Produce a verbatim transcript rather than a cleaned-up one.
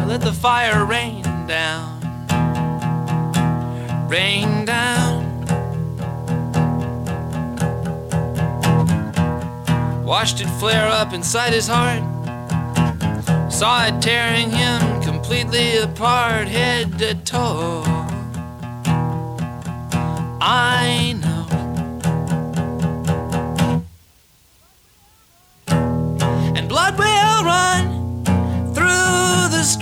let the fire rain down, rain down. Watched it flare up inside his heart, saw it tearing him completely apart, head to toe. I